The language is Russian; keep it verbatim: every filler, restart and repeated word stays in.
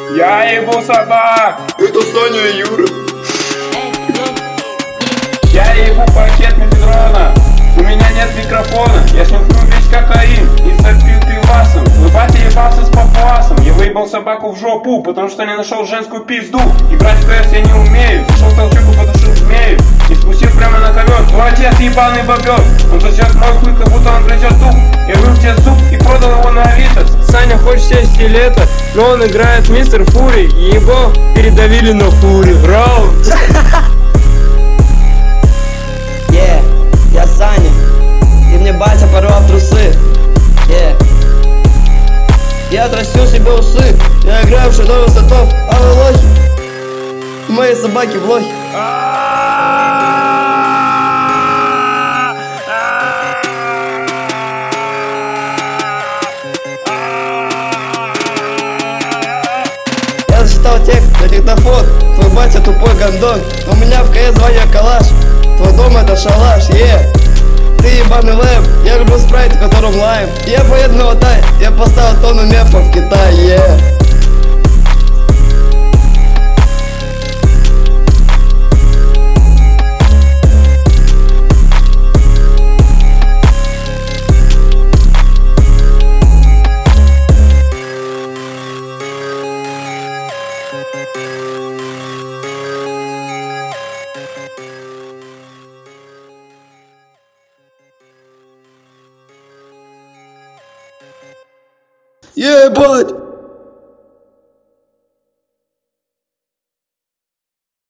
Я ебу собак! Это Саня и Юра. Я ебу пакет мефедрона! У меня нет микрофона, я смахнул весь кокаин и запил пивасом. Вы батя ебался с папуасом, я выебал собаку в жопу, потому что не нашел женскую пизду. Играть в КС я не умею, зашел в толчок и подушил змею и спустил прямо на ковер. Твой отец ебаный бобер, он сосет мой хуй, как будто он грызет зуб. Я вырвал тебе зуб и продал его на Авито. Саня хочет сесть стилета, но он играет мистер Фури, и его передавили на фуре. Раунд! Yeah, я Саня, и мне батя порвал трусы. Yeah. Я отрастил себе усы, я играю в шедевр высотов, а вы лохи, мои собаки в лохи. Я зачитал текст на диктофон, твой батя тупой гондон. У меня в КС звание калаш, твой дом это шалаш, е yeah. Ты ебаный лэм, я люблю спрайт, в котором лайм. Я поеду на Алтай, я поставил тонну мефа в Китае, yeah. Ебать!